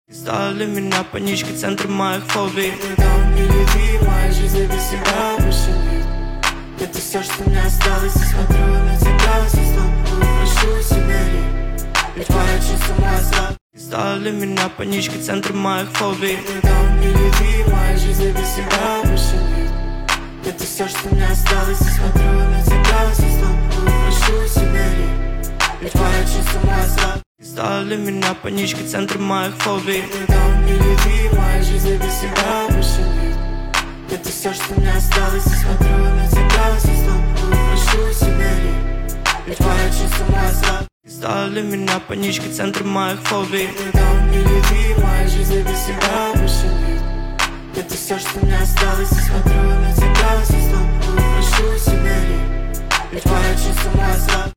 Стала для меня паничкой центр моих фобий. Там или ты, моя жизнь без тебя больше нет. Это все, что мне осталось, я смотрю на тебя со стопу, прошу себя ведь порочу с ума слаб. Стала для меня паничкой центр моих фобий. Там или ты, моя жизнь без тебя больше нет. Это все, что мне осталось, я смотрю на тебя со стопу, прошу себя ведь порочу с ума слаб. Стала для меня паничкой центр моих фобий. Там или ты, моя жизнь без тебя больше нет. Это все, что мне осталось, я смотрю на тебя со стопу, прошу себя ведь порочу с ума слаб. Стала для меня паничкой центр моих фобий. Там или ты, моя жизнь без тебя больше нет. Это все, что мне осталось, я смотрю на тебя со стопу, прошу себя ведь порочу с ума слаб.